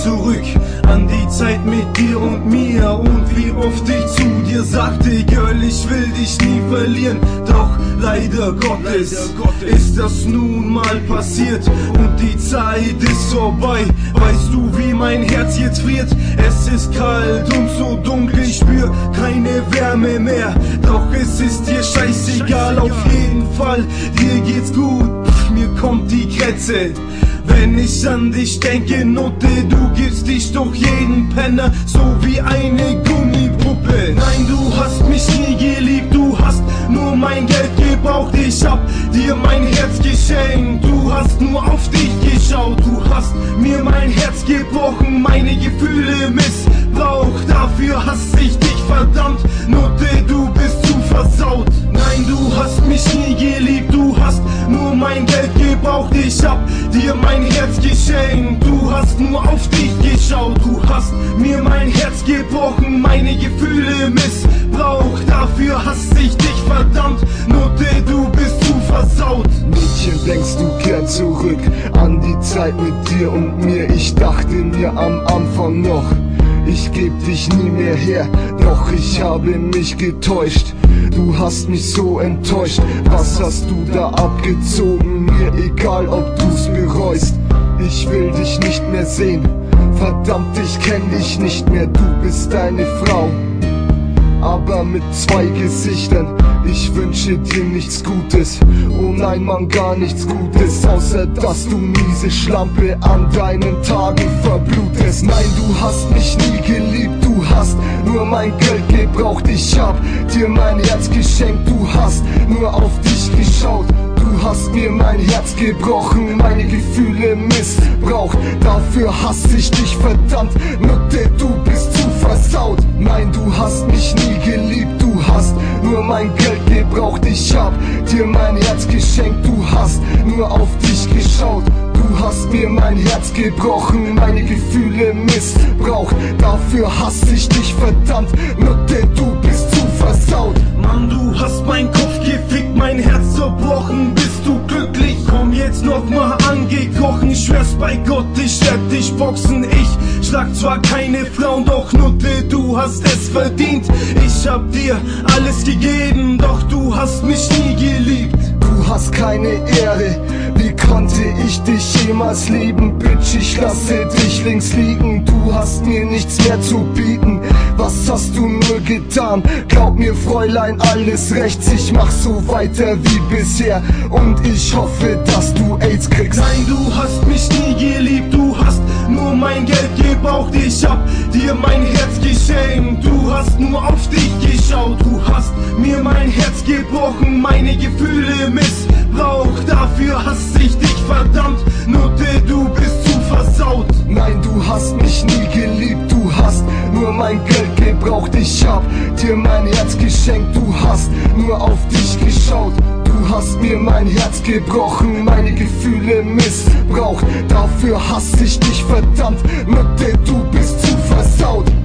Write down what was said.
zurück an die Zeit mit dir und mir. Und wie oft ich zu dir sagte, Girl, ich will dich nie verlieren. Doch leider Gottes ist das nun mal passiert und die Zeit ist vorbei. Weißt du, wie mein Herz jetzt friert? Es ist kalt und so dunkel, ich spür keine Wärme mehr. Doch es ist dir scheißegal, auf jeden Fall, dir geht's gut, mir kommt die Krätze. Wenn ich an dich denke, Nutte, du gibst dich doch jeden Penner so wie eine Gummipuppe. Nein, du hast mich nie geliebt, du hast nur mein Geld gebraucht. Ich hab dir mein Herz geschenkt, du hast nur auf dich geschaut. Du hast mir mein Herz gebrochen, meine Gefühle missbraucht. Dafür hasse ich dich, verdammt, Nutte, du bist zu versaut. Nein, du hast mich nie geliebt, du hast nur mein Geld gebraucht. Ich hab dir mein Herz geschenkt, du hast nur auf dich geschaut. Du hast mir mein Herz gebrochen, meine Gefühle missbraucht. Dafür hasse ich dich, verdammt, Nutte, du bist zu versaut. Mädchen, denkst du gern zurück an die Zeit mit dir und mir? Ich dachte mir am Anfang noch, ich geb dich nie mehr her, doch ich habe mich getäuscht. Du hast mich so enttäuscht, was hast du da abgezogen? Mir egal, ob du's bereust, ich will dich nicht mehr sehen. Verdammt, ich kenn dich nicht mehr, du bist eine Frau, aber mit zwei Gesichtern. Ich wünsche dir nichts Gutes, oh nein Mann, gar nichts Gutes, außer dass du miese Schlampe an deinen Tagen verblutest. Nein, du hast mich nie geliebt, du hast nur mein Geld gebraucht. Ich hab dir mein Herz geschenkt, du hast nur auf dich geschaut. Du hast mir mein Herz gebrochen, meine Gefühle missbraucht. Dafür hasse ich dich, verdammt, Nutte, du bist zu versaut. Nein, du hast mich nie geliebt, du hast nur mein Geld gebraucht. Ich hab dir mein Herz geschenkt, du hast nur auf dich geschaut. Du hast mir mein Herz gebrochen, meine Gefühle missbraucht. Dafür hasse ich dich, verdammt, Nutte, du bist zu versaut. Mann, du hast meinen Kopf gefickt, mein Herz zerbrochen. Bist du glücklich? Komm jetzt nochmal angekrochen. Ich schwör's bei Gott, ich werd dich boxen. Ich schlag zwar keine Frauen, doch Nutte, du hast es verdient. Ich hab dir alles gegeben, doch du hast mich nie geliebt. Du hast keine Ehre, wie konnte ich dich jemals lieben? Bitch, ich lasse dich links liegen, du hast mir nichts mehr zu bieten. Was hast du nur getan? Glaub mir, Fräulein, alles rechts. Ich mach so weiter wie bisher und ich hoffe, dass du AIDS kriegst. Nein, du hast mich nie geliebt, du hast nur mein Geld gebraucht. Ich hab dir mein Herz geschenkt, du hast nur auf dich geschaut. Du hast mir mein Herz gebrochen, meine Gefühle missbraucht. Dafür hasse ich dich, verdammt, Nutte, du bist zu versaut. Nein, du hast mich nie geliebt, du hast nur mein Geld gebraucht. Ich hab dir mein Herz geschenkt, du hast nur auf dich geschaut. Du hast mir mein Herz gebrochen, meine Gefühle missbraucht. Dafür hasse ich dich, verdammt, Nutte, du bist zu versaut.